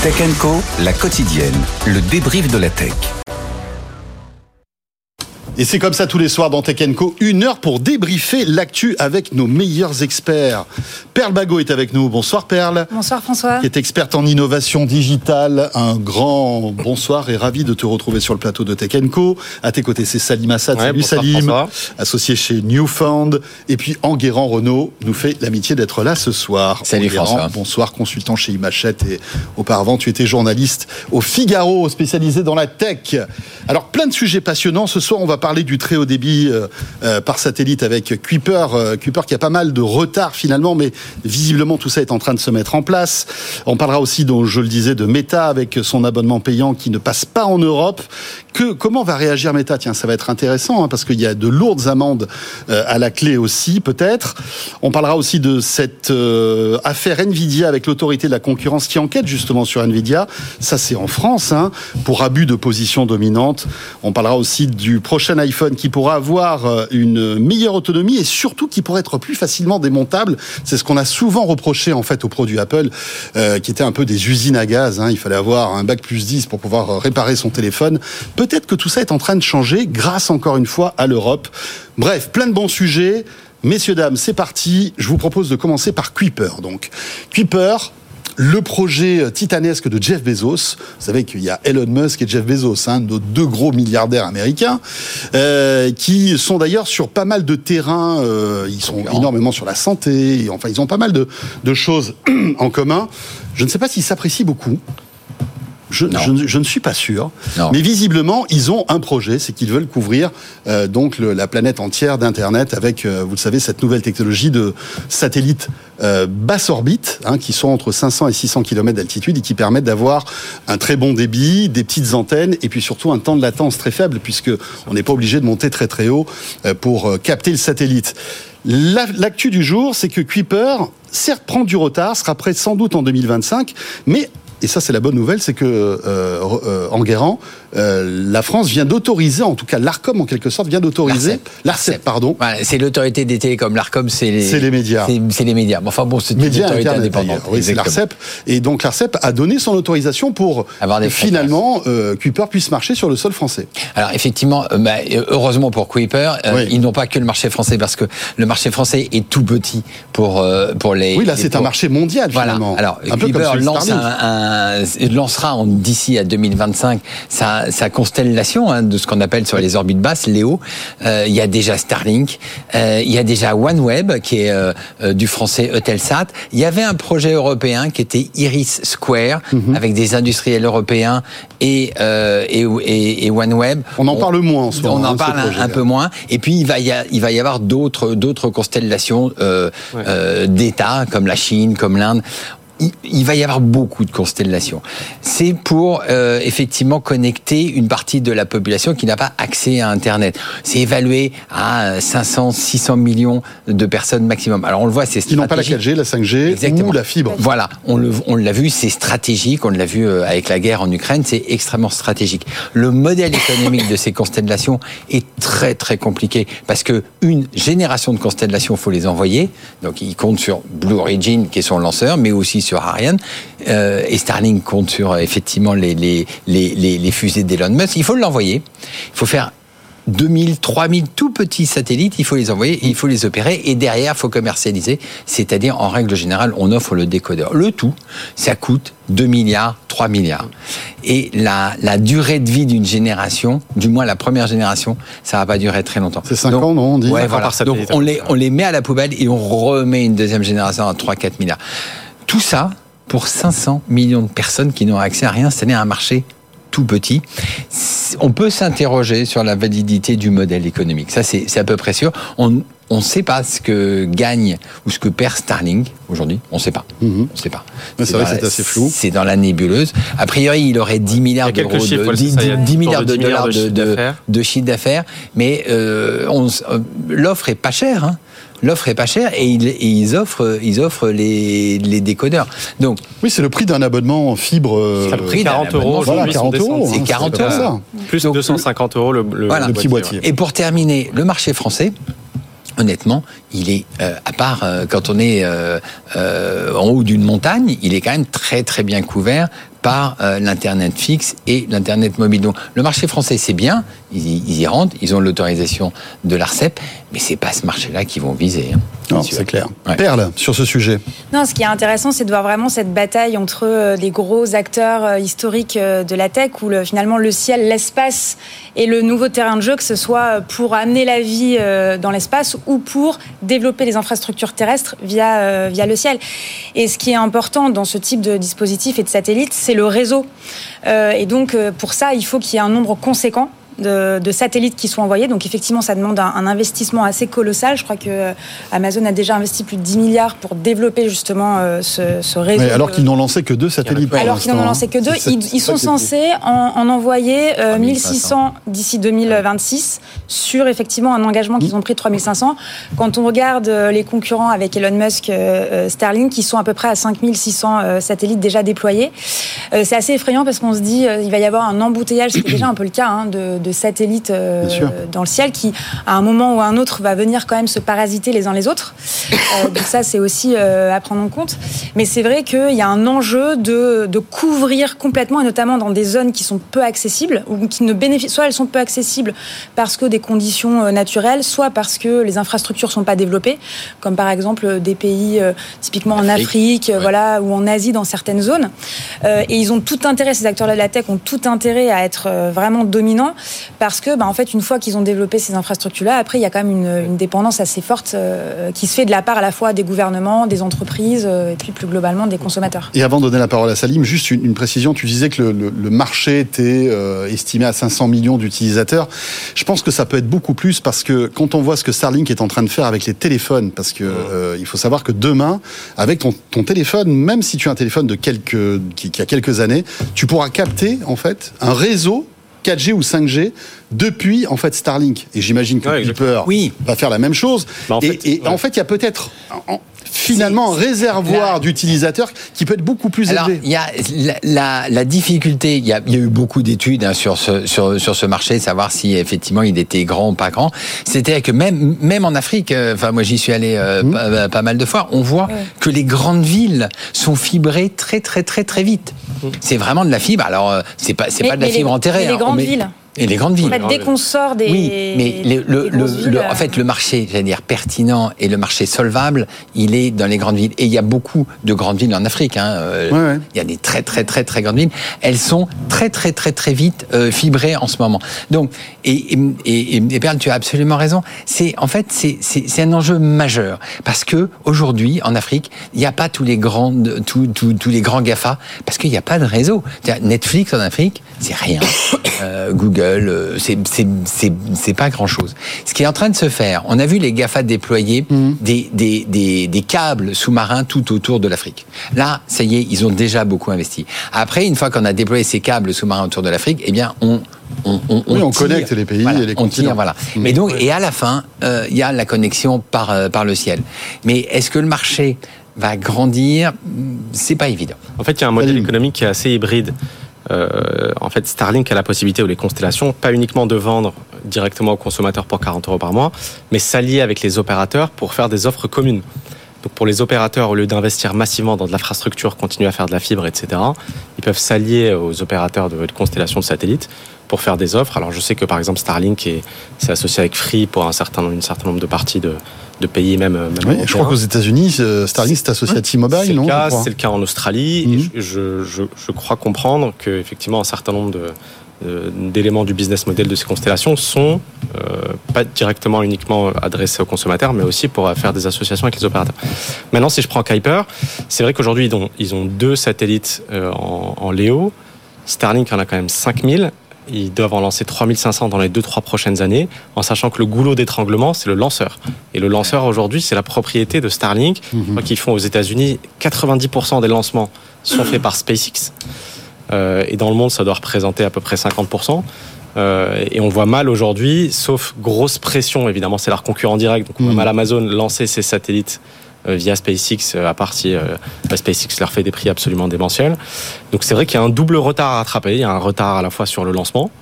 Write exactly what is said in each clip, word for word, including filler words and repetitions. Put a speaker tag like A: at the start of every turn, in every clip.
A: Tech and Co, la quotidienne, le débrief de la tech.
B: Et c'est comme ça tous les soirs dans Tech and Co, une heure pour débriefer l'actu avec nos meilleurs experts. Perle Bagot est avec nous. Bonsoir Perle.
C: Bonsoir François.
B: Qui est experte en innovation digitale. Un grand bonsoir et ravi de te retrouver sur le plateau de Tech and Co. À tes côtés, c'est Salim Assad.
D: Ouais,
B: Salut
D: bonsoir,
B: Salim.
D: François.
B: Associé chez Newfound. Et puis Enguerrand Renault nous fait l'amitié d'être là ce soir.
E: Salut
B: Enguerrand,
E: François.
B: Bonsoir, consultant chez Imachette et auparavant tu étais journaliste au Figaro, spécialisé dans la tech. Alors plein de sujets passionnants. Ce soir, on va parler du très haut débit euh, euh, par satellite avec Kuiper. Euh, Kuiper qui a pas mal de retard finalement, mais visiblement tout ça est en train de se mettre en place. On parlera aussi, dont je le disais, de Meta avec son abonnement payant qui ne passe pas en Europe. Que, comment va réagir Meta ? Tiens, ça va être intéressant hein, parce qu'il y a de lourdes amendes euh, à la clé aussi, peut-être. On parlera aussi de cette euh, affaire Nvidia avec l'autorité de la concurrence qui enquête justement sur Nvidia. Ça, c'est en France, hein, pour abus de position dominante. On parlera aussi du prochain iPhone qui pourra avoir une meilleure autonomie et surtout qui pourrait être plus facilement démontable. C'est ce qu'on a souvent reproché en fait aux produits Apple, euh, qui étaient un peu des usines à gaz. Hein. Il fallait avoir un bac plus dix pour pouvoir réparer son téléphone. Peut-être que tout ça est en train de changer grâce encore une fois à l'Europe. Bref, plein de bons sujets. Messieurs, dames, c'est parti. Je vous propose de commencer par Kuiper. Donc, Kuiper, le projet titanesque de Jeff Bezos. Vous savez qu'il y a Elon Musk et Jeff Bezos, hein, nos deux gros milliardaires américains, euh, qui sont d'ailleurs sur pas mal de terrains. Euh, ils sont énormément sur la santé. Enfin, ils ont pas mal de, de choses en commun. Je ne sais pas s'ils s'apprécient beaucoup. Je, je, je ne suis pas sûr, non. Mais visiblement ils ont un projet, c'est qu'ils veulent couvrir euh, donc le, la planète entière d'Internet avec, euh, vous le savez, cette nouvelle technologie de satellites euh, basse orbite, hein, qui sont entre cinq cents et six cents kilomètres d'altitude et qui permettent d'avoir un très bon débit, des petites antennes et puis surtout un temps de latence très faible puisque on n'est pas obligé de monter très très haut euh, pour euh, capter le satellite. La, l'actu du jour, c'est que Kuiper, certes, prend du retard, sera prêt sans doute en deux mille vingt-cinq, mais et ça, c'est la bonne nouvelle, c'est que euh, euh, Enguerrand, euh, la France vient d'autoriser, en tout cas l'Arcom en quelque sorte vient d'autoriser
E: l'Arcep,
B: l'Arcep pardon.
E: Voilà, c'est l'autorité des télécoms. L'Arcom, c'est les,
B: c'est les médias.
E: C'est, c'est les médias. Enfin bon, c'est une
B: médias
E: autorité
B: Internet,
E: indépendante.
B: Oui, c'est l'Arcep. Et donc l'Arcep a donné son autorisation pour
E: avoir des
B: finalement euh, Kuiper puisse marcher sur le sol français.
E: Alors effectivement, euh, bah, heureusement pour Kuiper, euh, oui. Ils n'ont pas que le marché français parce que le marché français est tout petit pour euh, pour les.
B: Oui, là
E: les,
B: c'est
E: pour...
B: un marché mondial
E: voilà.
B: finalement.
E: Alors
B: un
E: Kuiper lance un, un, lance sera en, d'ici à deux mille vingt-cinq sa, sa constellation hein, de ce qu'on appelle sur les orbites basses, Léo. Euh, il y a déjà Starlink, euh, il y a déjà OneWeb qui est euh, euh, du français Eutelsat. Il y avait un projet européen qui était Iris Square mm-hmm. avec des industriels européens et, euh, et, et, et OneWeb.
B: On en on, parle moins en ce moment.
E: On en
B: hein,
E: parle un, un peu moins. Et puis il va y, a, il va y avoir d'autres, d'autres constellations euh, ouais. euh, d'États comme la Chine, comme l'Inde. Il va y avoir beaucoup de constellations. C'est pour euh, effectivement connecter une partie de la population qui n'a pas accès à Internet. C'est évalué à cinq cents, six cents millions de personnes maximum. Alors on le voit, c'est stratégique.
B: Ils n'ont pas la quatre G, la cinq G Exactement. Ou la fibre.
E: Voilà, on, le, on l'a vu, c'est stratégique. On l'a vu avec la guerre en Ukraine, c'est extrêmement stratégique. Le modèle économique de ces constellations est très très compliqué parce que une génération de constellations, faut les envoyer. Donc ils comptent sur Blue Origin qui est son lanceur, mais aussi sur sur Ariane, euh, et Starlink compte sur effectivement les, les, les, les, les fusées d'Elon Musk. Il faut l'envoyer. Il faut faire deux mille, trois mille tout petits satellites, il faut les envoyer, il faut les opérer, et derrière, il faut commercialiser. C'est-à-dire, en règle générale, on offre le décodeur. Le tout, ça coûte deux milliards, trois milliards. Et la, la durée de vie d'une génération, du moins la première génération, ça va pas durer très longtemps.
B: C'est cinq ans, non on dit
E: ouais, voilà. Donc, on les, on les met à la poubelle et on remet une deuxième génération à trois à quatre milliards. Tout ça pour cinq cents millions de personnes qui n'ont accès à rien, c'est-à-dire un marché tout petit. On peut s'interroger sur la validité du modèle économique. Ça, c'est, c'est à peu près sûr. On on ne sait pas ce que gagne ou ce que perd Starlink aujourd'hui. On ne sait pas.
B: Mmh.
E: On sait pas.
B: Mais c'est, c'est vrai que c'est assez flou.
E: C'est dans la nébuleuse. A priori, il aurait dix milliards d'euros,
D: chiffres,
E: de, dix,
D: ça,
E: dix milliards de dollars
D: de,
E: de, de, de chiffre d'affaires. Mais euh, on, l'offre est pas chère. Hein. L'offre est pas chère et ils, et ils offrent, ils offrent les, les décodeurs. Donc,
B: oui, c'est le prix d'un abonnement en fibre. Euh,
E: c'est le prix
D: quarante euros.
B: Voilà, quarante euros.
E: C'est quarante euros.
B: Ça.
D: Plus donc, deux cent cinquante euros le, le,
E: voilà,
B: le petit boîtier.
E: Et pour terminer, le marché français, honnêtement, il est, euh, à part euh, quand on est euh, euh, en haut d'une montagne, il est quand même très très bien couvert par euh, l'Internet fixe et l'Internet mobile. Donc le marché français, c'est bien, ils, ils y rentrent, ils ont l'autorisation de l'ARCEP, mais c'est pas ce marché-là qu'ils vont viser. Hein,
B: non, c'est clair. Ouais. Perle, sur ce sujet.
C: Non, ce qui est intéressant, c'est de voir vraiment cette bataille entre euh, les gros acteurs euh, historiques euh, de la tech, où le, finalement le ciel, l'espace et le nouveau terrain de jeu, que ce soit pour amener la vie euh, dans l'espace ou pour développer les infrastructures terrestres via, euh, via le ciel. Et ce qui est important dans ce type de dispositif et de satellite, c'est le réseau. Euh, et donc, euh, pour ça, il faut qu'il y ait un nombre conséquent De, de satellites qui sont envoyés. Donc effectivement, ça demande un, un investissement assez colossal. Je crois que Amazon a déjà investi plus de dix milliards pour développer justement euh, ce, ce réseau.
B: Oui, alors
C: de...
B: qu'ils n'ont lancé que deux satellites.
C: Alors qu'ils n'en ont lancé que deux. Ils, ils sont censés en, en envoyer euh, mille six cents d'ici deux mille vingt-six sur effectivement un engagement qu'ils ont pris de trois mille cinq cents. Quand on regarde les concurrents avec Elon Musk, euh, Starlink, ils sont à peu près à cinq mille six cents euh, satellites déjà déployés. Euh, c'est assez effrayant parce qu'on se dit euh, il va y avoir un embouteillage, c'est déjà un peu le cas, hein, de, de satellites euh, dans le ciel qui, à un moment ou à un autre, va venir quand même se parasiter les uns les autres. Euh, donc ça, c'est aussi euh, à prendre en compte. Mais c'est vrai qu'il y a un enjeu de, de couvrir complètement, et notamment dans des zones qui sont peu accessibles, ou qui ne bénéficient, soit elles sont peu accessibles parce que des conditions naturelles, soit parce que les infrastructures ne sont pas développées, comme par exemple des pays euh, typiquement en Afrique, Afrique ouais. voilà, ou en Asie dans certaines zones. Euh, et ils ont tout intérêt, ces acteurs de la tech ont tout intérêt à être euh, vraiment dominants, parce que, bah, en fait, une fois qu'ils ont développé ces infrastructures-là, après, il y a quand même une, une dépendance assez forte euh, qui se fait de la part à la fois des gouvernements, des entreprises, euh, et puis plus globalement des consommateurs.
B: Et avant de donner la parole à Salim, juste une, une précision. Tu disais que le, le, le marché était euh, estimé à cinq cents millions d'utilisateurs. Je pense que ça peut être beaucoup plus, parce que quand on voit ce que Starlink est en train de faire avec les téléphones, parce que euh, il faut savoir que demain, avec ton, ton téléphone, même si tu as un téléphone de quelques, qui, qui a quelques années, tu pourras capter en fait un réseau quatre G ou cinq G depuis en fait Starlink, et j'imagine que ouais, Kuiper oui. va faire la même chose. Bah, en fait, et et ouais. en fait il y a peut-être en, finalement c'est, un réservoir la... d'utilisateurs qui peut être beaucoup plus
E: Alors,
B: élevé.
E: Il y a la, la, la difficulté, il y, a, il y a eu beaucoup d'études hein, sur ce sur sur ce marché, savoir si effectivement il était grand ou pas grand. C'était que même même en Afrique, enfin euh, moi j'y suis allé euh, mmh. pas, pas mal de fois, on voit ouais. que les grandes villes sont fibrées très très très très vite. Mmh. C'est vraiment de la fibre. Alors euh, c'est pas c'est mais, pas de la fibre
C: les,
E: enterrée.
C: Les grandes
E: hein,
C: villes.
E: Et les grandes villes.
C: En fait, dès qu'on sort des.
E: Oui, mais le, le, le, villes, le, en fait, le marché, j'allais dire, pertinent et le marché solvable, il est dans les grandes villes. Et il y a beaucoup de grandes villes en Afrique. Hein. Ouais, ouais. Il y a des très, très, très, très grandes villes. Elles sont très, très, très, très vite euh, fibrées en ce moment. Donc, et, et, et, et Perle, tu as absolument raison. C'est, en fait, c'est, c'est, c'est un enjeu majeur. Parce que, aujourd'hui, en Afrique, il n'y a pas tous les grands, tous, tous, tous les grands GAFA. Parce qu'il n'y a pas de réseau. Netflix en Afrique, c'est rien. Euh, Google, c'est, c'est, c'est, c'est pas grand-chose. Ce qui est en train de se faire, on a vu les GAFA déployer mmh. des, des, des, des câbles sous-marins tout autour de l'Afrique. Là, ça y est, ils ont déjà beaucoup investi. Après, une fois qu'on a déployé ces câbles sous-marins autour de l'Afrique, eh bien, on On, on,
B: oui,
E: on,
B: on
E: tire,
B: connecte les pays
E: voilà,
B: et les continents.
E: Tire, voilà. Mmh. Mais donc, et à la fin, il euh, y a la connexion par, euh, par le ciel. Mais est-ce que le marché va grandir ? C'est pas évident.
D: En fait, il y a un modèle économique qui est assez hybride. Euh, en fait, Starlink a la possibilité, ou les constellations, pas uniquement de vendre directement aux consommateurs pour quarante euros par mois, mais s'allier avec les opérateurs pour faire des offres communes. Donc pour les opérateurs, au lieu d'investir massivement dans de l'infrastructure, continuer à faire de la fibre, et cetera, ils peuvent s'allier aux opérateurs de, de constellations de satellites pour faire des offres. Alors je sais que par exemple Starlink est, c'est associé avec Free pour un certain, un certain nombre de parties de, de pays, même, même
B: oui, je crois qu'aux États-Unis, Starlink c'est associé à T-Mobile,
D: c'est
B: non
D: le cas, C'est le cas en Australie. Mm-hmm. Et je, je, je crois comprendre qu'effectivement un certain nombre de d'éléments du business model de ces constellations sont euh, pas directement uniquement adressés aux consommateurs, mais aussi pour faire des associations avec les opérateurs. Maintenant, si je prends Kuiper, c'est vrai qu'aujourd'hui, ils ont, ils ont deux satellites euh, en, en Léo. Starlink en a quand même cinq mille. Ils doivent en lancer trois mille cinq cents dans les deux trois prochaines années, en sachant que le goulot d'étranglement, c'est le lanceur. Et le lanceur, aujourd'hui, c'est la propriété de Starlink. Mm-hmm. Je crois qu'ils font aux États-Unis, quatre-vingt-dix pour cent des lancements sont faits par SpaceX. Euh, et dans le monde, ça doit représenter à peu près cinquante pour cent. Euh, et on voit mal aujourd'hui, sauf grosse pression, évidemment, c'est leur concurrent direct. Donc on voit mal Amazon lancer ses satellites euh, via SpaceX, à part si euh, SpaceX leur fait des prix absolument démentiels. Donc c'est vrai qu'il y a un double retard à rattraper. Il y a un retard à la fois sur le lancement,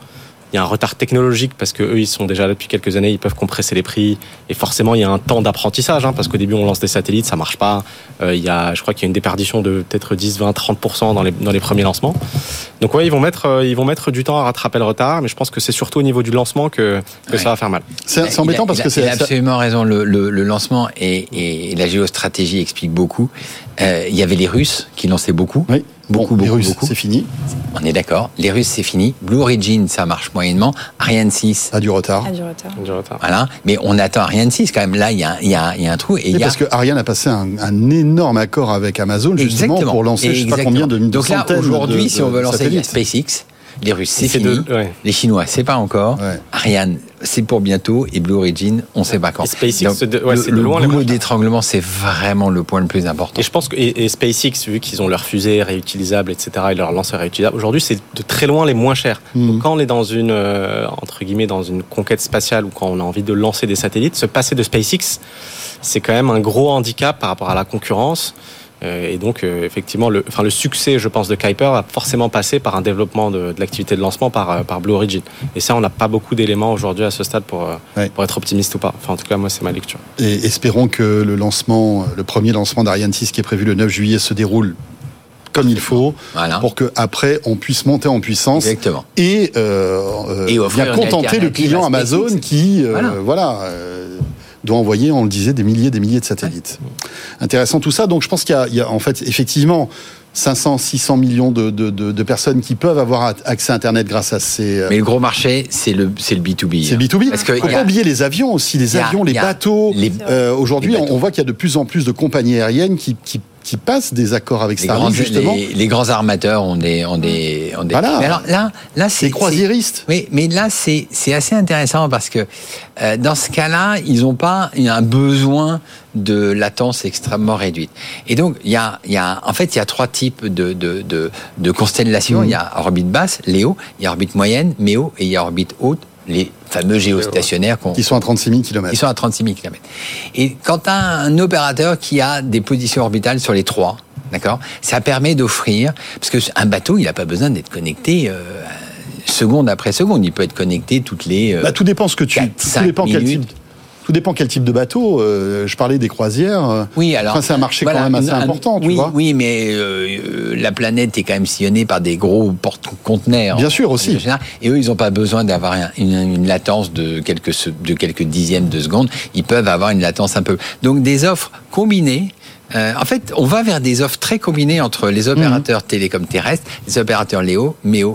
D: il y a un retard technologique parce que eux ils sont déjà là depuis quelques années, ils peuvent compresser les prix et forcément il y a un temps d'apprentissage hein, parce qu'au début on lance des satellites, ça marche pas. Euh, il y a, je crois qu'il y a une déperdition de peut-être dix, vingt, trente pour cent dans les dans les premiers lancements. Donc ouais, ils vont mettre euh, ils vont mettre du temps à rattraper le retard, mais je pense que c'est surtout au niveau du lancement que que ouais. ça va faire mal.
B: C'est, c'est embêtant
E: a,
B: parce
E: a,
B: que c'est
E: il a absolument raison. Le, le, le lancement et, et la géostratégie explique beaucoup. Euh, il y avait les Russes qui lançaient beaucoup.
B: Oui.
E: Beaucoup,
B: bon,
E: beaucoup,
B: les Russes,
E: beaucoup.
B: C'est fini.
E: On est d'accord. Les Russes, c'est fini. Blue Origin, ça marche moyennement. Ariane six.
B: A du retard.
C: A du retard.
D: Du retard.
E: Voilà. Mais on attend Ariane six quand même. Là, il y a, il y a, il y a un trou. Et, et il y a...
B: parce que Ariane a passé un, un énorme accord avec Amazon, justement,
E: Exactement.
B: pour lancer, je ne sais pas combien de, de
E: Donc là, aujourd'hui,
B: de,
E: si on veut lancer
B: satellites.
E: SpaceX, les Russes, c'est,
D: c'est
E: fini.
D: de, ouais.
E: Les Chinois, c'est pas encore. Ouais. Ariane, c'est pour bientôt. Et Blue Origin, on sait pas quand.
D: Et SpaceX,
E: Donc,
D: de, ouais,
E: le,
D: c'est de loin
E: le boulot
D: les
E: d'étranglement, c'est vraiment le point le plus important.
D: Et je pense que et, et SpaceX, vu qu'ils ont leurs fusées réutilisables, et cetera, et leurs lanceurs réutilisables, aujourd'hui, c'est de très loin les moins chers. Mmh. Donc, quand on est dans une, euh, entre guillemets, dans une conquête spatiale ou quand on a envie de lancer des satellites, se passer de SpaceX, c'est quand même un gros handicap par rapport à la concurrence. Et donc, euh, effectivement, le, enfin, le succès, je pense, de Kuiper va forcément passer par un développement de, de l'activité de lancement par, par Blue Origin. Et ça, on n'a pas beaucoup d'éléments aujourd'hui à ce stade pour, ouais. pour être optimiste ou pas. Enfin, en tout cas, moi, c'est ma lecture.
B: Et espérons que le lancement, le premier lancement d'Ariane six qui est prévu le neuf juillet se déroule comme il faut, voilà. pour qu'après on puisse monter en puissance.
E: Exactement.
B: et, euh, et bien contenter le client Amazon qui, euh, voilà, voilà euh, doit envoyer, on le disait, des milliers des milliers de satellites. Ouais. Intéressant tout ça. Donc je pense qu'il y a, il y a en fait effectivement cinq cents, six cents millions de, de, de, de personnes qui peuvent avoir accès à Internet grâce à ces...
E: Mais le gros marché, c'est le, c'est le B deux B.
B: C'est le B deux B. Parce que faut pas oublier les avions aussi, les avions, a, les bateaux. Les, euh, aujourd'hui, les bateaux. On voit qu'il y a de plus en plus de compagnies aériennes qui, qui qui passent des accords avec Starlink, justement.
E: Les, les grands armateurs ont des, ont des, ont des...
B: Voilà.
E: Mais alors là, là, c'est
B: les croisiéristes.
E: C'est, oui, mais là, c'est, c'est assez intéressant parce que euh, dans ce cas-là, ils n'ont pas un besoin de latence extrêmement réduite. Et donc, il y a, il y a, en fait, il y a trois types de, de, de, de constellations. Mmh. Il y a orbite basse, Léo, il y a orbite moyenne, Méo, et il y a orbite haute, les fameux géostationnaires
B: qui sont à trente-six mille kilomètres.
E: Qui sont à trente-six mille kilomètres. Et quand tu as un opérateur qui a des positions orbitales sur les trois, d'accord, ça permet d'offrir, parce qu'un bateau, il n'a pas besoin d'être connecté euh, seconde après seconde, il peut être connecté toutes les euh,
B: bah, tout dépend ce que tu
E: quatre,
B: tout dépend quel type Tout dépend quel type de bateau. Euh, je parlais des croisières.
E: Oui, alors
B: enfin, c'est un marché voilà, quand même assez un, important, tu
E: oui,
B: vois.
E: Oui, mais euh, la planète est quand même sillonnée par des gros porte-conteneurs.
B: Bien sûr aussi.
E: Et eux, ils n'ont pas besoin d'avoir une, une latence de quelques de quelques dixièmes de seconde. Ils peuvent avoir une latence un peu. Donc des offres combinées. Euh, en fait, on va vers des offres très combinées entre les opérateurs mmh. télécoms terrestres, les opérateurs Léo, Méo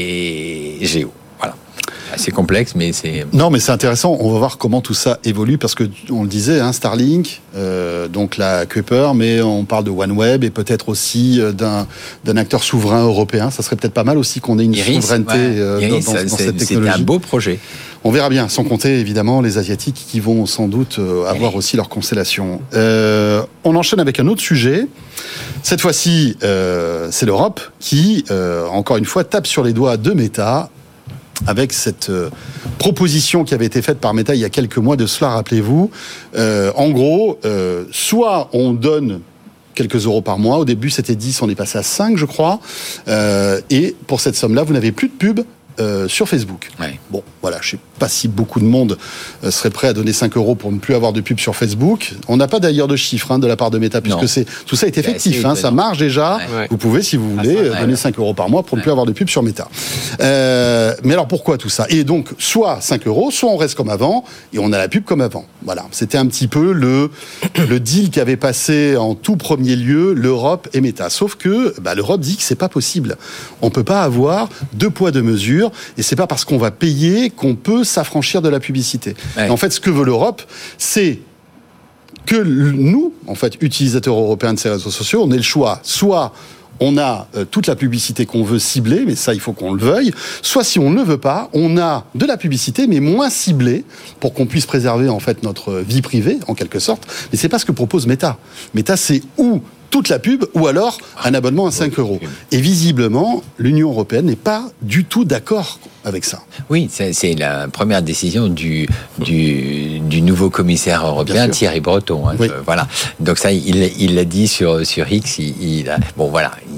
E: et Géo. C'est complexe, mais c'est...
B: Non, mais c'est intéressant. On va voir comment tout ça évolue, parce que, on le disait, hein, Starlink, euh, donc la Kuiper, mais on parle de OneWeb et peut-être aussi d'un, d'un acteur souverain européen. Ça serait peut-être pas mal aussi qu'on ait une Iris, souveraineté ouais. euh,
E: Iris,
B: dans, dans,
E: ça,
B: dans cette technologie.
E: C'est un beau projet.
B: On verra bien, sans compter évidemment les Asiatiques qui vont sans doute euh, avoir aussi leur constellation. Euh, on enchaîne avec un autre sujet. Cette fois-ci, euh, c'est l'Europe qui, euh, encore une fois, tape sur les doigts de Meta, avec cette euh, proposition qui avait été faite par Meta il y a quelques mois de cela, rappelez-vous. Euh, en gros, euh, soit on donne quelques euros par mois, au début c'était dix, on est passé à cinq je crois, euh, et pour cette somme-là, vous n'avez plus de pub euh, sur Facebook.
E: Ouais.
B: Bon, voilà, je ne sais pas si beaucoup de monde euh, serait prêt à donner cinq euros pour ne plus avoir de pub sur Facebook. On n'a pas d'ailleurs de chiffres hein, de la part de Meta, puisque c'est, tout ça est effectif, hein, ça marche déjà. Ouais. Vous pouvez, si vous voulez, ah, ça, donner ouais. cinq euros par mois pour ouais. ne plus avoir de pub sur Meta. Euh, mais alors pourquoi tout ça ? Et donc, soit cinq euros, soit on reste comme avant, et on a la pub comme avant. Voilà, c'était un petit peu le, le deal qui avait passé en tout premier lieu l'Europe et Meta. Sauf que bah, l'Europe dit que c'est pas possible. On ne peut pas avoir deux poids, deux mesures, et c'est pas parce qu'on va payer qu'on peut s'affranchir de la publicité. Ouais. En fait, ce que veut l'Europe, c'est que nous, en fait, utilisateurs européens de ces réseaux sociaux, on ait le choix. Soit on a euh, toute la publicité qu'on veut cibler, mais ça, il faut qu'on le veuille. Soit, si on ne le veut pas, on a de la publicité, mais moins ciblée, pour qu'on puisse préserver, en fait, notre vie privée, en quelque sorte. Mais c'est pas ce que propose Meta. Meta, c'est où toute la pub, ou alors un abonnement à cinq euros. Et visiblement, l'Union européenne n'est pas du tout d'accord avec ça.
E: Oui, c'est, c'est la première décision du, du, du nouveau commissaire européen, Thierry Breton. Hein, oui. je, voilà. Donc ça, il, il l'a dit sur, sur X. Il, il a, bon, voilà.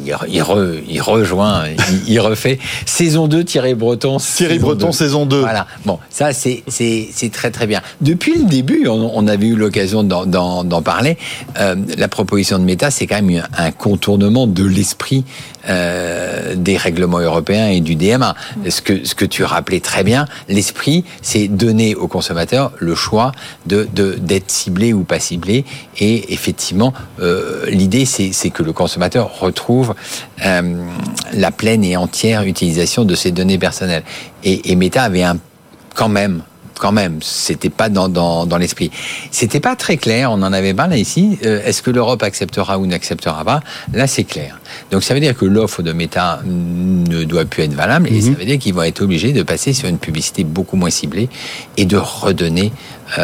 E: il, il, re, il rejoint, il, il refait saison deux, Thierry Breton.
B: Thierry saison Breton, deux. Saison deux.
E: Voilà. Bon, ça, c'est, c'est, c'est très, très bien. Depuis le début, on, on avait eu l'occasion d'en, d'en, d'en parler. Euh, la proposition de Meta, c'est quand même un contournement de l'esprit euh, des règlements européens et du D M A. Ce que, ce que tu rappelais très bien, l'esprit, c'est donner aux consommateurs le choix de, de, d'être ciblé ou pas ciblé. Et effectivement, euh, l'idée, c'est, c'est que le consommateur retrouve euh, la pleine et entière utilisation de ses données personnelles. Et, et Meta avait un, quand même, quand même, c'était pas dans, dans, dans l'esprit. C'était pas très clair, on en avait parlé ici. Euh, est-ce que l'Europe acceptera ou n'acceptera pas ? Là, c'est clair. Donc, ça veut dire que l'offre de Meta ne doit plus être valable, et mm-hmm. ça veut dire qu'ils vont être obligés de passer sur une publicité beaucoup moins ciblée et de redonner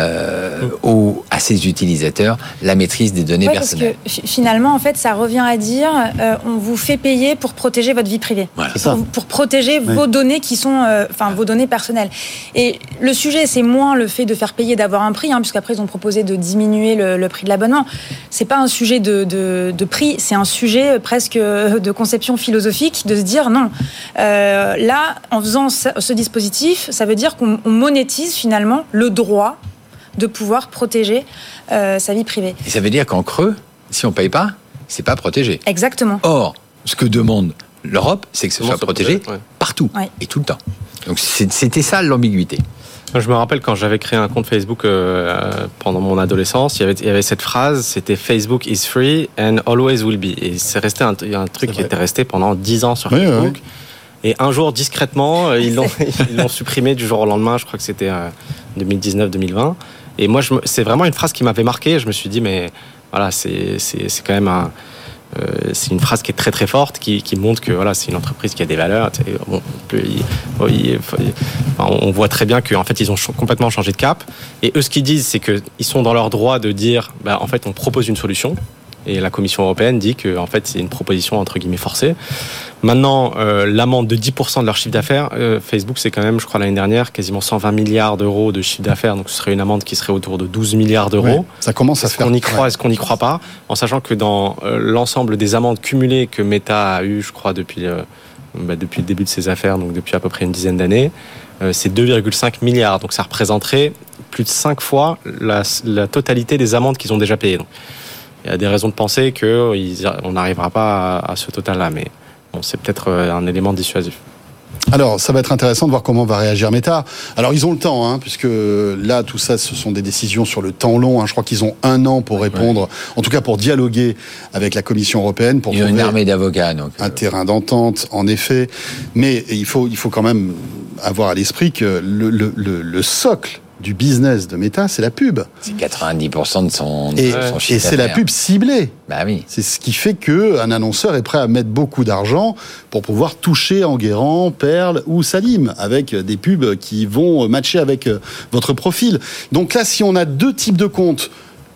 E: euh, aux, à ses utilisateurs la maîtrise des données
C: ouais,
E: personnelles.
C: Parce que finalement, en fait, ça revient à dire euh, on vous fait payer pour protéger votre vie privée,
E: voilà.
C: pour, pour protéger oui. vos données qui sont, enfin, euh, vos données personnelles. Et le sujet, c'est moins le fait de faire payer, d'avoir un prix, hein, puisqu'après ils ont proposé de diminuer le, le prix de l'abonnement. C'est pas un sujet de, de, de prix, c'est un sujet presque de conception philosophique, de se dire non. Euh, là, en faisant ce, ce dispositif, ça veut dire qu'on monétise finalement le droit de pouvoir protéger euh, sa vie privée.
E: Et ça veut dire qu'en creux, si on ne paye pas, c'est pas protégé.
C: Exactement.
E: Or, ce que demande l'Europe, c'est que ce Comment soit protégé ouais. partout ouais. et tout le temps. Donc c'était ça l'ambiguïté.
D: Je me rappelle quand j'avais créé un compte Facebook euh, pendant mon adolescence, il y, avait, il y avait cette phrase, c'était Facebook is free and always will be. Et c'est resté un, un truc qui était resté pendant dix ans sur oui, Facebook. Oui. Et un jour, discrètement, ils l'ont, ils l'ont supprimé du jour au lendemain. Je crois que c'était euh, deux mille dix-neuf deux mille vingt. Et moi, je me, c'est vraiment une phrase qui m'avait marqué. Je me suis dit, mais voilà, c'est, c'est, c'est quand même un, euh, c'est une phrase qui est très très forte, qui, qui montre que voilà, c'est une entreprise qui a des valeurs. Bon, on, peut, il, il, enfin, on voit très bien qu'en fait, ils ont ch- complètement changé de cap. Et eux, ce qu'ils disent, c'est qu'ils sont dans leur droit de dire, bah, en fait, on propose une solution. Et la Commission européenne dit que en fait, c'est une proposition entre guillemets forcée. Maintenant, euh, l'amende de dix pour cent de leur chiffre d'affaires, euh, Facebook, c'est quand même, je crois, l'année dernière, quasiment cent vingt milliards d'euros de chiffre d'affaires. Donc, ce serait une amende qui serait autour de douze milliards d'euros.
B: Ouais, ça commence à
D: est-ce
B: faire.
D: Qu'on y croit,
B: ouais.
D: Est-ce qu'on n'y croit pas ? En sachant que dans euh, l'ensemble des amendes cumulées que Meta a eues, je crois, depuis, euh, bah, depuis le début de ses affaires, donc depuis à peu près une dizaine d'années, euh, c'est deux virgule cinq milliards. Donc, ça représenterait plus de cinq fois la, la totalité des amendes qu'ils ont déjà payées. Donc, il y a des raisons de penser qu'on n'arrivera pas à, à ce total-là, mais bon, c'est peut-être un élément dissuasif.
B: Alors, ça va être intéressant de voir comment va réagir Meta. Alors, ils ont le temps, hein, puisque là, tout ça, ce sont des décisions sur le temps long. Hein. Je crois qu'ils ont un an pour répondre, ouais. en tout cas pour dialoguer avec la Commission européenne. Pour
E: il y a une armée d'avocats, donc.
B: Un terrain d'entente, en effet. Mais il faut, il faut quand même avoir à l'esprit que le, le, le, le socle du business de Meta, c'est la pub.
E: C'est quatre-vingt-dix pour cent de son, de
B: et,
E: son chiffre
B: et c'est
E: d'affaires.
B: La pub ciblée.
E: Bah oui.
B: C'est ce qui fait qu'un annonceur est prêt à mettre beaucoup d'argent pour pouvoir toucher Enguerrand, Perle ou Salim, avec des pubs qui vont matcher avec votre profil. Donc là, si on a deux types de comptes,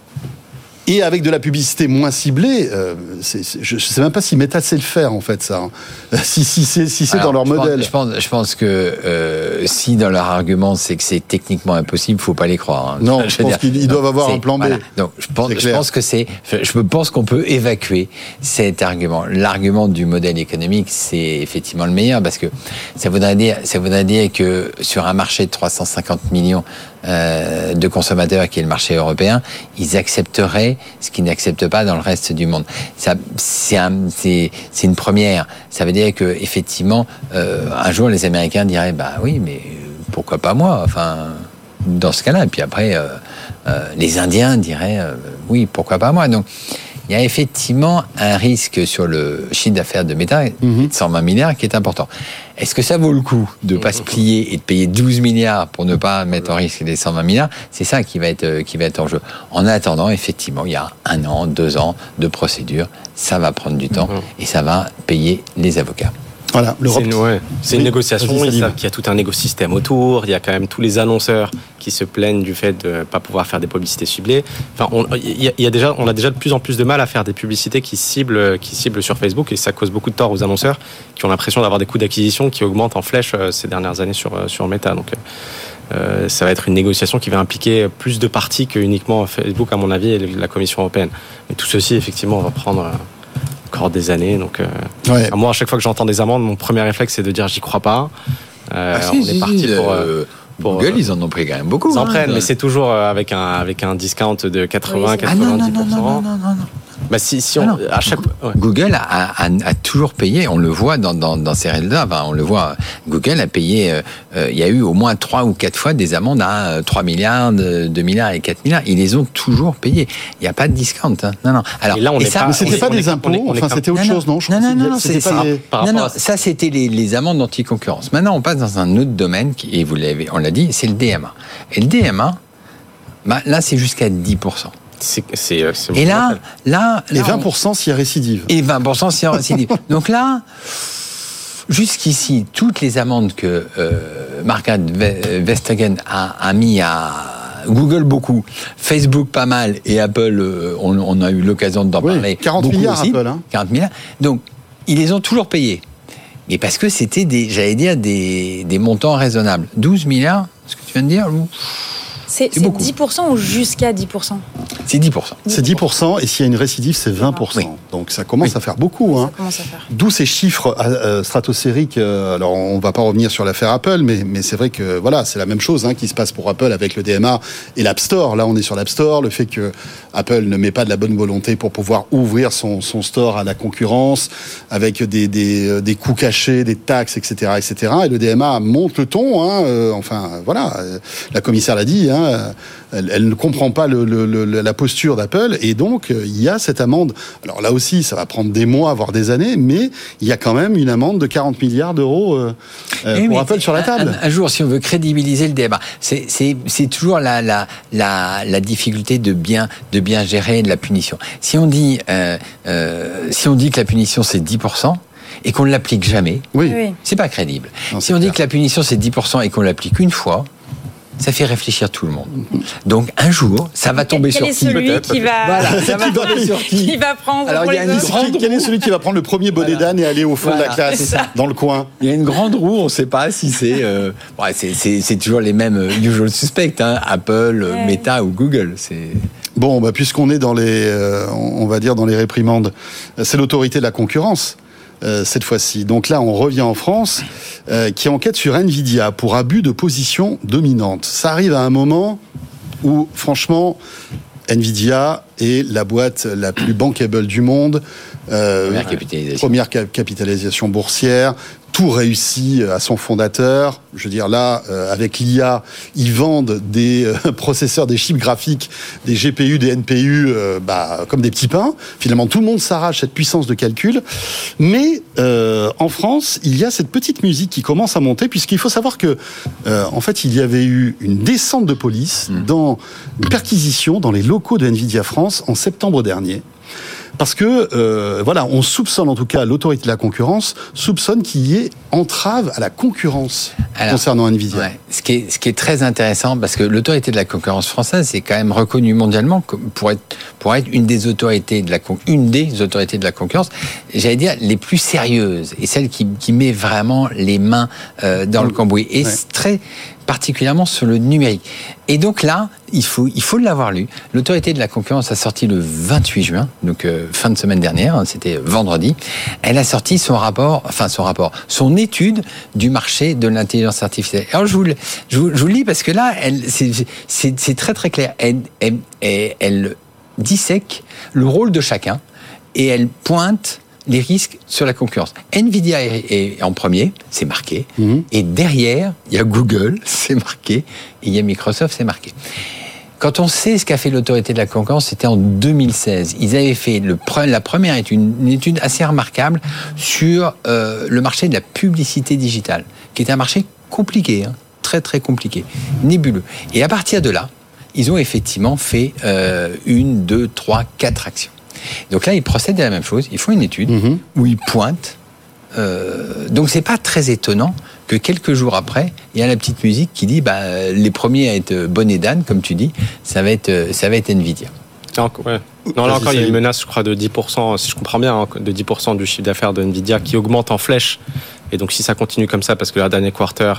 B: et avec de la publicité moins ciblée, euh, c'est, c'est, je ne sais même pas si Meta sait le faire, en fait, ça. Hein. Si, si, si, si c'est Alors, dans leur
E: je
B: modèle.
E: Pense, je, pense, je pense que euh, si dans leur argument, c'est que c'est techniquement impossible, il ne faut pas les croire. Hein.
B: Non,
E: je,
B: je pense dire, qu'ils ils doivent avoir un plan B.
E: Voilà. Donc, je pense, je pense que c'est... Je pense qu'on peut évacuer cet argument. L'argument du modèle économique, c'est effectivement le meilleur, parce que ça voudrait dire, ça voudrait dire que sur un marché de trois cent cinquante millions euh, de consommateurs, qui est le marché européen, ils accepteraient ce qu'ils n'acceptent pas dans le reste du monde. Ça, c'est, un, c'est, c'est une première. Ça veut dire que effectivement, euh, un jour, les Américains diraient, bah oui, mais pourquoi pas moi ? Enfin, dans ce cas-là. Et puis après, euh, euh, les Indiens diraient, euh, oui, pourquoi pas moi ? Donc, il y a effectivement un risque sur le chiffre d'affaires de Meta, mm-hmm. de cent vingt milliards, qui est important. Est-ce que ça vaut le coup de ne pas mm-hmm. se plier et de payer douze milliards pour ne pas mettre en risque les cent vingt milliards ? C'est ça qui va être, qui va être en jeu. En attendant, effectivement, il y a un an, deux ans de procédure. Ça va prendre du temps mm-hmm. et ça va payer les avocats.
B: Voilà,
D: l'Europe. C'est une, ouais, c'est oui, une négociation, il y a tout un écosystème autour, il y a quand même tous les annonceurs qui se plaignent du fait de ne pas pouvoir faire des publicités ciblées. Enfin, on, il y a, il y a déjà, on a déjà de plus en plus de mal à faire des publicités qui ciblent, qui ciblent sur Facebook, et ça cause beaucoup de tort aux annonceurs qui ont l'impression d'avoir des coûts d'acquisition qui augmentent en flèche ces dernières années sur, sur Meta. Donc, euh, ça va être une négociation qui va impliquer plus de parties que uniquement Facebook, à mon avis, et la Commission européenne. Mais tout ceci, effectivement, va prendre... encore des années. Donc, euh,
B: Ouais.
D: moi, à chaque fois que j'entends des amendes, mon premier réflexe, c'est de dire j'y crois pas. Euh,
E: Ah,
D: on
E: si,
D: est
E: si,
D: parti
E: si,
D: pour.
E: euh,
D: pour
E: Google,
D: euh,
E: ils en ont pris quand même beaucoup.
D: Ils en
E: hein.
D: prennent, mais c'est toujours euh, avec un, avec un discount de quatre-vingts à
C: Oui, c'est-
E: Ah non,
D: quatre-vingt-dix
E: non,
D: pour cent.
E: non, non, non, non, non.
D: Bah, si, si
E: Ah
D: on,
E: non.
D: à chaque, ouais.
E: Google a, a, a toujours payé, on le voit dans, dans, dans ces résultats, enfin, on le voit, Google a payé, euh, euh, il y a eu au moins trois ou quatre fois des amendes à euh, trois milliards, deux milliards et quatre milliards. Ils les ont toujours payés. Il n'y a pas de discount. Hein. Non, non. Alors,
D: Et là, on
E: et
D: n'est
E: ça,
D: pas-
B: Mais c'était
D: on est-
B: pas
D: on est-
B: des impôts,
D: on est- on est
B: enfin
D: comme-
B: c'était autre
E: non,
B: chose, non je
E: non,
B: crois
E: non,
B: que
E: non,
B: c'était
E: c'est
B: pas
E: ça.
B: des-
D: par
E: Non,
D: rapport
E: non,
D: à-
E: ça c'était les, les amendes d'anticoncurrence. Maintenant, on passe dans un autre domaine, qui, et vous l'avez, on l'a dit, c'est le D M A. Et le D M A, bah, là, c'est jusqu'à dix pour cent.
D: C'est, c'est, c'est
E: Et là, là,
B: Et
E: là,
B: vingt
E: on-
B: pour cent s'il y a récidive.
E: et vingt pour cent si on récidive. Donc là, jusqu'ici, toutes les amendes que euh, Margaret Vestager a, a mis à Google beaucoup, Facebook pas mal, et Apple, euh, on, on a eu l'occasion d'en
B: Oui,
E: parler.
B: quarante
E: beaucoup
B: milliards
E: aussi.
B: Apple, hein.
E: quarante milliards. Donc, ils les ont toujours payés. Et parce que c'était des, j'allais dire, des, des montants raisonnables. douze milliards, ce que tu viens de dire, ou
C: C'est,
E: C'est
C: c'est
E: beaucoup.
C: dix pour cent ou jusqu'à dix pour cent?
E: c'est dix pour cent.
B: C'est dix pour cent et s'il y a une récidive, c'est vingt pour cent.
E: Oui.
B: Donc ça commence
E: Oui.
B: à faire beaucoup. Hein.
C: Ça commence à faire.
B: D'où ces chiffres euh, stratosphériques. euh, Alors, on va pas revenir sur l'affaire Apple, mais, mais c'est vrai que voilà, c'est la même chose hein, qui se passe pour Apple avec le D M A et l'App Store. Là, on est sur l'App Store. Le fait que Apple ne met pas de la bonne volonté pour pouvoir ouvrir son, son store à la concurrence, avec des, des, des coûts cachés, des taxes, et cetera, et cetera. Et le D M A monte le ton. Hein, euh, enfin, voilà, euh, la commissaire l'a dit. Hein, elle, elle ne comprend pas le, le, le, la posture d'Apple, et donc euh, il y a cette amende. Alors là aussi, ça va prendre des mois, voire des années, mais il y a quand même une amende de quarante milliards d'euros euh, euh,
E: Eh,
B: pour
E: mais
B: Apple sur la
E: un-
B: table.
E: Un, un jour, si on veut crédibiliser le débat, c'est, c'est, c'est toujours la, la, la, la difficulté de bien, de bien gérer la punition. Si on dit, euh, euh, si on dit que la punition c'est dix pour cent et qu'on ne l'applique jamais,
B: Oui.
C: Oui.
E: c'est pas crédible.
B: Non,
E: si
B: c'est
E: on dit
B: clair.
E: que la punition c'est dix pour cent et qu'on l'applique une fois, ça fait réfléchir tout le monde. Donc un jour, ça va tomber
C: Quel
E: sur
C: est
E: qui
C: celui qui va,
E: Voilà, ça va tomber sur qui
C: qui va prendre
E: Alors,
C: pour
E: il y a
C: les
E: une
C: autres?
E: grande
B: Quel est celui qui va prendre le premier bonnet
E: Voilà.
B: d'âne et aller au fond de
E: Voilà,
B: la classe,
C: c'est ça.
B: dans le coin?
E: Il y a une grande roue, on ne sait pas si c'est, euh, ouais, c'est, c'est, c'est toujours les mêmes euh, usual suspects, hein, Apple,
C: Ouais.
E: Meta ou Google. C'est...
B: Bon, bah, puisqu'on est dans les, euh, on va dire dans les réprimandes, euh, c'est l'autorité de la concurrence. Euh, cette fois-ci. Donc là, on revient en France, euh, qui enquête sur Nvidia pour abus de position dominante. Ça arrive à un moment où, franchement, Nvidia est la boîte la plus bankable du monde. Euh,
E: Première capitalisation.
B: Première ca- capitalisation boursière. Tout réussit à son fondateur. Je veux dire, là, euh, avec l'I A, ils vendent des euh, processeurs, des chips graphiques, des G P U, des N P U, euh, bah, comme des petits pains. Finalement, tout le monde s'arrache cette puissance de calcul. Mais euh, en France, il y a cette petite musique qui commence à monter, puisqu'il faut savoir que, euh, en fait, il y avait eu une descente de police
E: Mmh.
B: dans une perquisition dans les locaux de Nvidia France en septembre dernier. Parce que, euh, voilà, on soupçonne, en tout cas, l'autorité de la concurrence soupçonne qu'il y ait entrave à la concurrence
E: Alors,
B: concernant Nvidia.
E: Ouais. Ce, qui est, ce qui est très intéressant, parce que l'autorité de la concurrence française est quand même reconnue mondialement comme- pour être, pour être une des autorités de la con- une des autorités de la concurrence, j'allais dire les plus sérieuses et celle qui, qui met vraiment les mains euh, dans le cambouis. Et
B: Ouais.
E: c'est très particulièrement sur le numérique. Et donc là, il faut, il faut l'avoir lu. L'autorité de la concurrence a sorti le vingt-huit juin, donc euh, fin de semaine dernière, hein, c'était vendredi. Elle a sorti son rapport, enfin son rapport, son étude du marché de l'intelligence artificielle. Alors je vous, le- je vous, je vous le lis parce que là, elle, c'est, c'est, c'est très très clair. Elle, elle, elle, elle dissèque le rôle de chacun et elle pointe les risques sur la concurrence. Nvidia est, est en premier, c'est marqué.
B: Mhm.
E: Et derrière, il y a Google, c'est marqué. Et il y a Microsoft, c'est marqué. Quand on sait ce qu'a fait l'autorité de la concurrence, c'était en deux mille seize. Ils avaient fait le, pre- la première étude, une étude assez remarquable sur euh, le marché de la publicité digitale, qui est un marché compliqué, hein, très très compliqué, nébuleux. Et à partir de là, ils ont effectivement fait euh, une, deux, trois, quatre actions. Donc là, ils procèdent à la même chose. Ils font une étude
B: Mhm.
E: où ils pointent. Euh, donc c'est pas très étonnant que quelques jours après, il y a la petite musique qui dit bah, les premiers à être bonnet d'âne, comme tu dis, ça va être, ça va être Nvidia.
D: Là, encore- ouais. Non, là
B: Vas-y,
D: encore, il y a
B: Céline.
D: une menace, je crois, de dix pour cent, si je comprends bien, hein, de dix pour cent du chiffre d'affaires de Nvidia qui augmente en flèche. Et donc, si ça continue comme ça, parce que la dernière quarter,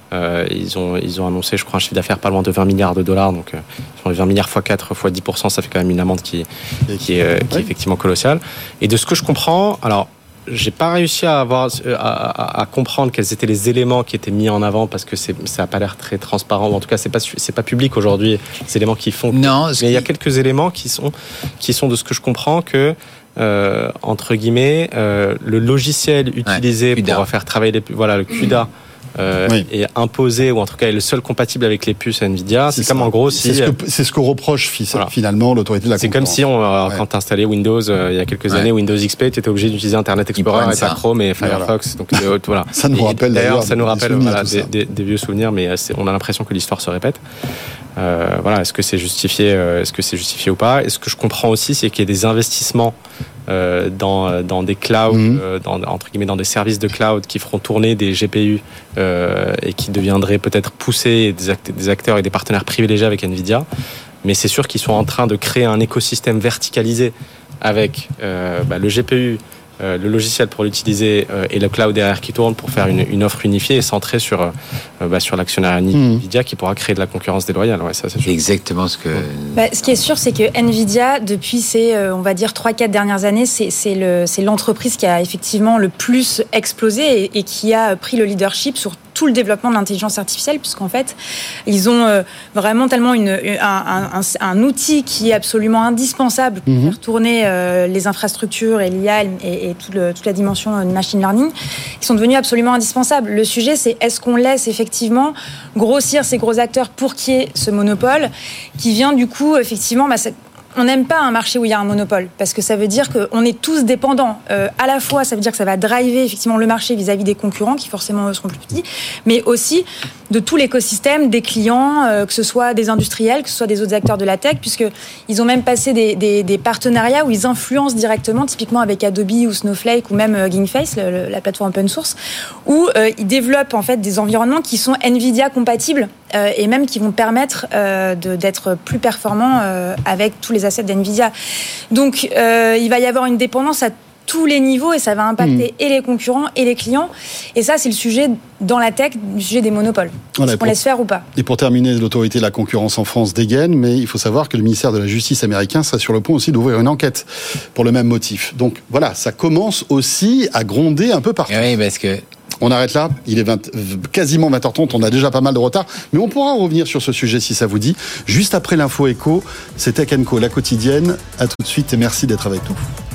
D: Euh, ils ont ils ont annoncé, je crois, un chiffre d'affaires pas loin de vingt milliards de dollars. Donc, euh, vingt milliards fois quatre fois dix pour cent, ça fait quand même une amende qui qui est, euh, qui est effectivement colossale. Et de ce que je comprends, alors. J'ai pas réussi à avoir à, à, à comprendre quels étaient les éléments qui étaient mis en avant parce que c'est, ça a pas l'air très transparent. En tout cas, c'est pas c'est pas public aujourd'hui. Les éléments qui font.
E: Non.
D: Mais il y a quelques éléments qui sont qui sont de ce que je comprends que euh, entre guillemets euh, le logiciel utilisé ouais, pour faire travailler les voilà le C U D A. Euh, oui. est imposé ou en tout cas est le seul compatible avec les puces Nvidia. C'est, c'est comme en gros si
B: c'est ce que, c'est ce que reproche voilà. finalement l'autorité de la
D: c'est
B: concurrence.
D: C'est comme si on euh, ouais. quand t'installais Windows euh, il y a quelques ouais. années Windows X P, tu étais obligé d'utiliser Internet Explorer et pas Chrome et Firefox. Voilà. Donc euh, voilà.
B: Ça nous rappelle
D: et, d'ailleurs,
B: d'ailleurs
D: ça nous rappelle voilà, des, des, des vieux souvenirs, mais on a l'impression que l'histoire se répète. Euh, voilà, est-ce que c'est justifié, euh, est-ce que c'est justifié ou pas? Et ce que je comprends aussi, c'est qu'il y a des investissements euh, dans dans des clouds, mmh. euh, dans, entre guillemets, dans des services de cloud qui feront tourner des G P U euh, et qui deviendraient peut-être poussés des, act- des acteurs et des partenaires privilégiés avec Nvidia. Mais c'est sûr qu'ils sont en train de créer un écosystème verticalisé avec euh, bah, le G P U. Euh, le logiciel pour l'utiliser euh, et le cloud derrière qui tourne pour faire une, une offre unifiée et centrée sur, euh, bah, sur l'actionnaire Nvidia mmh. qui pourra créer de la concurrence déloyale. Ouais, ça, c'est sûr.
E: Exactement ce que...
C: Bah, ce qui est sûr, c'est que Nvidia, depuis ces, euh, on va dire, trois quatre dernières années, c'est, c'est, le, c'est l'entreprise qui a effectivement le plus explosé et, et qui a pris le leadership sur tout le développement de l'intelligence artificielle, puisqu'en fait, ils ont euh, vraiment tellement une, un, un, un, un outil qui est absolument indispensable pour mmh. faire tourner euh, les infrastructures et l'I A et, et tout le, toute la dimension de machine learning. Ils sont devenus absolument indispensables. Le sujet, c'est est-ce qu'on laisse effectivement grossir ces gros acteurs pour qu'il y ait ce monopole qui vient du coup, effectivement, bah, on n'aime pas un marché où il y a un monopole parce que ça veut dire qu'on est tous dépendants. Euh, à la fois, ça veut dire que ça va driver effectivement le marché vis-à-vis des concurrents qui forcément seront plus petits, mais aussi de tout l'écosystème des clients, euh, que ce soit des industriels, que ce soit des autres acteurs de la tech, puisqu'ils ont même passé des, des, des partenariats où ils influencent directement, typiquement avec Adobe ou Snowflake ou même euh, Gingface, le, le, la plateforme open source, où euh, ils développent en fait des environnements qui sont Nvidia compatibles euh, et même qui vont permettre euh, de, d'être plus performants euh, avec tous les assets d'Nvidia. Donc, euh, il va y avoir une dépendance à tous les niveaux et ça va impacter mmh. et les concurrents et les clients. Et ça, c'est le sujet dans la tech, le sujet des monopoles. Voilà, Est-ce qu'on pour, laisse faire ou pas?
B: Et pour terminer, l'autorité de la concurrence en France dégaine, mais il faut savoir que le ministère de la Justice américain sera sur le point aussi d'ouvrir une enquête pour le même motif. Donc voilà, ça commence aussi à gronder un peu partout.
E: Oui, parce que...
B: On arrête là, il est vingt, quasiment vingt heures trente, on a déjà pas mal de retard, mais on pourra revenir sur ce sujet si ça vous dit. Juste après l'info éco, c'est Tech and Co, la quotidienne. À tout de suite et merci d'être avec nous.